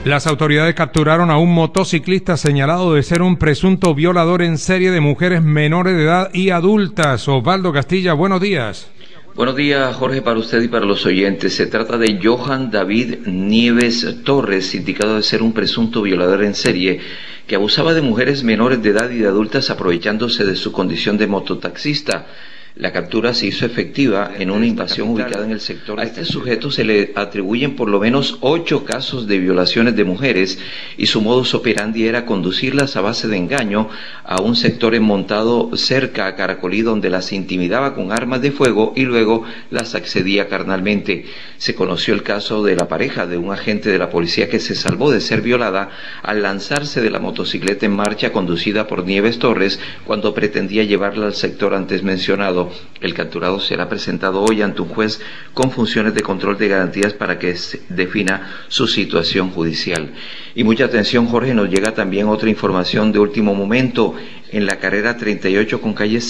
Las autoridades capturaron a un motociclista señalado de ser un presunto violador en serie de mujeres menores de edad y adultas. Osvaldo Castilla, buenos días. Buenos días, Jorge, para usted y para los oyentes. Se trata de Johan David Nieves Torres, indicado de ser un presunto violador en serie que abusaba de mujeres menores de edad y de adultas aprovechándose de su condición de mototaxista. La captura se hizo efectiva en una invasión ubicada en el sector. A este sujeto se le atribuyen por lo menos 8 casos de violaciones de mujeres y su modus operandi era conducirlas a base de engaño a un sector montado cerca a Caracolí, donde las intimidaba con armas de fuego y luego las accedía carnalmente. Se conoció el caso de la pareja de un agente de la policía que se salvó de ser violada al lanzarse de la motocicleta en marcha conducida por Nieves Torres cuando pretendía llevarla al sector antes mencionado. El capturado será presentado hoy ante un juez con funciones de control de garantías para que se defina su situación judicial. Y mucha atención, Jorge, nos llega también otra información de último momento. En la carrera 38 con calle